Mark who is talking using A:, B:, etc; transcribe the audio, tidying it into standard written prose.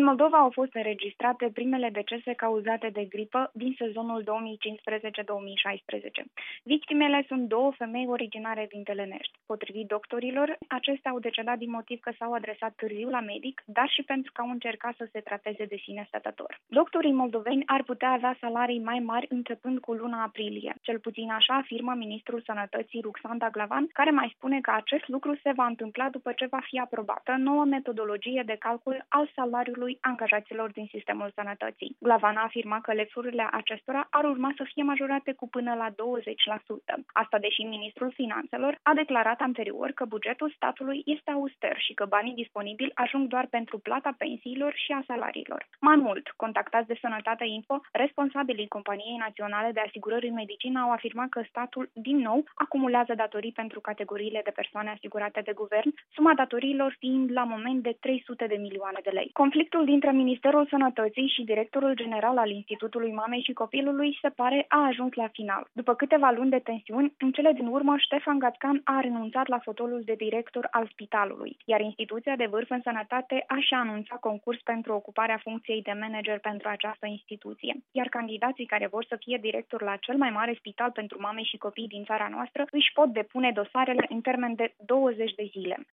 A: Moldova au fost înregistrate primele decese cauzate de gripă din sezonul 2015-2016. Victimele sunt două femei originare din Telenești. Potrivit doctorilor, acestea au decedat din motiv că s-au adresat târziu la medic, dar și pentru că au încercat să se trateze de sine stătător. Doctorii moldoveni ar putea avea salarii mai mari începând cu luna aprilie. Cel puțin așa afirmă ministrul Sănătății Ruxandra Glavan, care mai spune că acest lucru se va întâmpla după ce va fi aprobată noua metodologie de calcul al salariului angajaților din sistemul sănătății. Glavan a afirmat că lexurile acestora ar urma să fie majorate cu până la 20%. Asta deși ministrul Finanțelor a declarat anterior că bugetul statului este auster și că banii disponibili ajung doar pentru plata pensiilor și a salariilor. Mai mult, contactați de Sănătate Info, responsabilii Companiei Naționale de Asigurări în Medicină au afirmat că statul din nou acumulează datorii pentru categoriile de persoane asigurate de guvern, suma datoriilor fiind la moment de 300 de milioane de lei. Conflictul dintre Ministerul Sănătății și directorul general al Institutului Mamei și Copilului se pare a ajuns la final. După câteva luni de tensiuni, în cele din urmă Ștefan Gatcan a renunțat la fotolul de director al spitalului, iar instituția de vârf în sănătate a și anunțat concurs pentru ocuparea funcției de manager pentru această instituție. Iar candidații care vor să fie director la cel mai mare spital pentru mame și copii din țara noastră își pot depune dosarele în termen de 20 de zile.